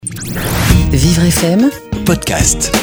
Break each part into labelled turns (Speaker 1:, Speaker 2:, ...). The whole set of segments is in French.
Speaker 1: Vivre FM
Speaker 2: Podcast.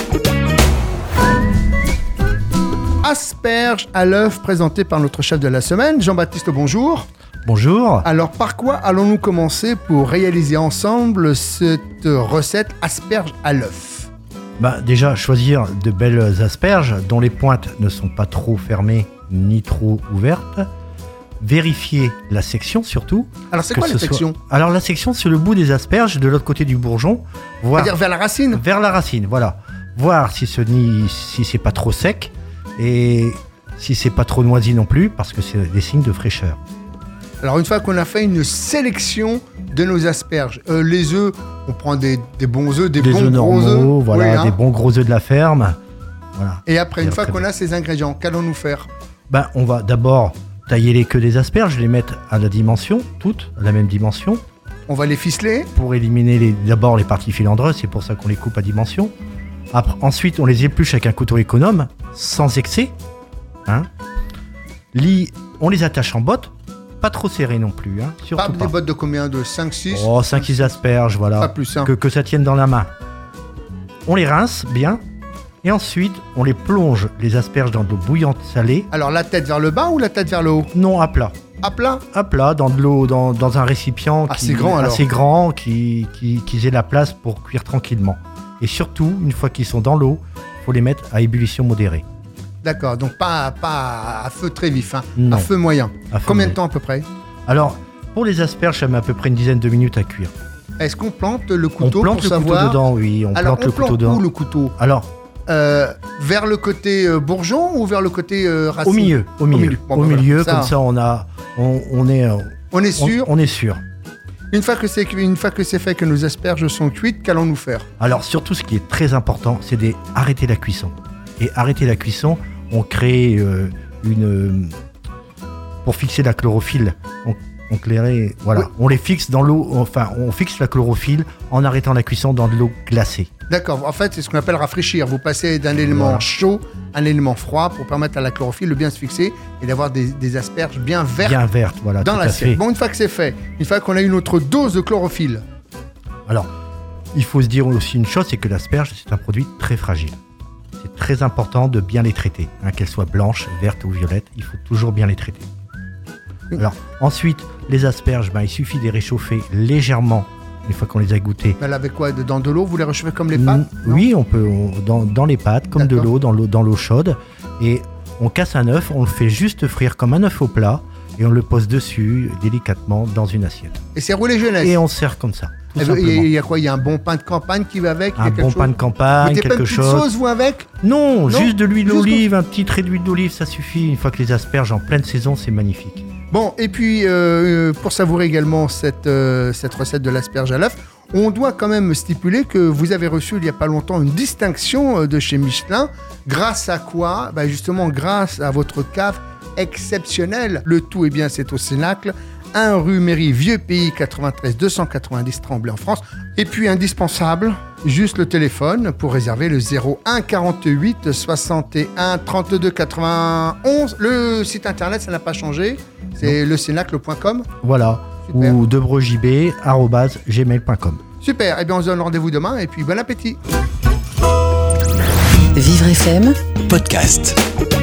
Speaker 3: Asperges à l'œuf présenté par notre chef de la semaine, Jean-Baptiste, bonjour.
Speaker 4: Bonjour.
Speaker 3: Alors par quoi allons-nous commencer pour réaliser ensemble cette recette asperges à l'œuf?
Speaker 4: Déjà, choisir de belles asperges dont les pointes ne sont pas trop fermées ni trop ouvertes. Vérifier la section surtout.
Speaker 3: Alors c'est quoi la section?
Speaker 4: Alors la section, c'est le bout des asperges de l'autre côté du bourgeon.
Speaker 3: C'est-à-dire vers la racine?
Speaker 4: Vers la racine, voilà. Voir si c'est pas trop sec et si c'est pas trop noisi non plus, parce que c'est des signes de fraîcheur.
Speaker 3: Alors une fois qu'on a fait une sélection de nos asperges, les œufs, on prend des bons œufs, des bons
Speaker 4: œufs
Speaker 3: gros
Speaker 4: normaux,
Speaker 3: œufs,
Speaker 4: voilà,
Speaker 3: oui, hein.
Speaker 4: Des bons gros œufs de la ferme. Voilà.
Speaker 3: Et après, une fois qu'on a ces ingrédients, qu'allons-nous faire?
Speaker 4: On va d'abord tailler les queues des asperges, les mettre à la dimension, toutes à la même dimension.
Speaker 3: On va les ficeler.
Speaker 4: Pour éliminer d'abord les parties filandreuses, c'est pour ça qu'on les coupe à dimension. Ensuite, on les épluche avec un couteau économe, sans excès. On les attache en bottes, pas trop serrées non plus. Surtout
Speaker 3: Des bottes de combien? De 5-6?
Speaker 4: Oh, 5-6 asperges, voilà.
Speaker 3: Pas plus, hein.
Speaker 4: Que ça tienne dans la main. On les rince bien. Et ensuite, on les plonge, les asperges, dans de l'eau bouillante salée.
Speaker 3: Alors la tête vers le bas ou la tête vers le haut?
Speaker 4: Non, à plat.
Speaker 3: À plat?
Speaker 4: À plat, dans de l'eau, dans un récipient
Speaker 3: assez grand,
Speaker 4: qui ait la place pour cuire tranquillement. Et surtout, une fois qu'ils sont dans l'eau, il faut les mettre à ébullition modérée.
Speaker 3: D'accord, donc pas à feu très vif,
Speaker 4: Non.
Speaker 3: à feu moyen. Combien de temps à peu près?
Speaker 4: Alors, pour les asperges, ça met à peu près une dizaine de minutes à cuire.
Speaker 3: Est-ce qu'on plante le couteau
Speaker 4: on plante
Speaker 3: pour
Speaker 4: le
Speaker 3: savoir?
Speaker 4: couteau dedans, oui.
Speaker 3: Alors,
Speaker 4: plante le couteau dedans.
Speaker 3: Où le couteau?
Speaker 4: Alors,
Speaker 3: vers le côté bourgeon ou vers le côté racine?
Speaker 4: Au milieu.
Speaker 3: Bon,
Speaker 4: au milieu,
Speaker 3: ça,
Speaker 4: comme ça, on est
Speaker 3: sûr.
Speaker 4: On est sûr.
Speaker 3: Une fois que c'est fait, que nos asperges sont cuites, qu'allons-nous faire?
Speaker 4: Alors, surtout, ce qui est très important, c'est d'arrêter la cuisson. Et arrêter la cuisson, on crée pour fixer la chlorophylle. Voilà. Oui. On les fixe dans l'eau, on fixe la chlorophylle en arrêtant la cuisson dans de l'eau glacée.
Speaker 3: D'accord, en fait, c'est ce qu'on appelle rafraîchir. Vous passez d'un élément chaud à un élément froid pour permettre à la chlorophylle de bien se fixer et d'avoir des asperges bien vertes,
Speaker 4: voilà,
Speaker 3: dans l'assiette. Bon, une fois que c'est fait, une fois qu'on a eu notre dose de chlorophylle.
Speaker 4: Alors, il faut se dire aussi une chose, c'est que l'asperge, c'est un produit très fragile. C'est très important de bien les traiter, qu'elles soient blanches, vertes ou violettes, il faut toujours bien les traiter. Alors, ensuite, les asperges, il suffit de les réchauffer légèrement une fois qu'on les a goûtées.
Speaker 3: Avec quoi? Dans de l'eau? Vous les réchauffez comme les pâtes?
Speaker 4: Oui, on peut dans les pâtes, comme de l'eau, dans l'eau chaude. Et on casse un œuf, on le fait juste frire comme un œuf au plat et on le pose dessus délicatement dans une assiette.
Speaker 3: Et c'est roulé jeunesse?
Speaker 4: Et on sert comme ça.
Speaker 3: Il y a quoi? Il y a un bon pain de campagne qui va avec?
Speaker 4: Un bon pain de campagne, quelque chose.
Speaker 3: Vous mettez pas une petite sauce, vous, avec?
Speaker 4: Non, juste de l'huile d'olive, un petit trait d'huile d'olive, ça suffit. Une fois que les asperges en pleine saison, c'est magnifique.
Speaker 3: Bon, et puis, pour savourer également cette recette de l'asperge à l'œuf, on doit quand même stipuler que vous avez reçu il n'y a pas longtemps une distinction de chez Michelin. Grâce à quoi? Justement, grâce à votre cave exceptionnelle. Le tout, c'est au Cénacle, 1 rue Méry, Vieux-Pays, 93 290 Tremblay en France. Et puis, indispensable, juste le téléphone pour réserver le 01 48 61 32 91. Le site internet, ça n'a pas changé. C'est lecénacle.com.
Speaker 4: Voilà. Super. Ou debrojb@gmail.com.
Speaker 3: Super. On se donne rendez-vous demain et puis bon appétit.
Speaker 1: Vivre FM
Speaker 2: Podcast.